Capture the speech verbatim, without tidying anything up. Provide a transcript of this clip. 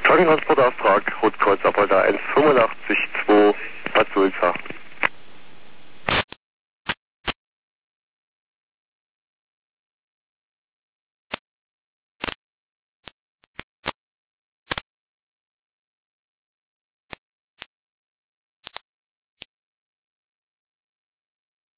Krankentransportauftrag, Rotkreuz Apolda eins fünfundachtzig zwei Bad Sulza.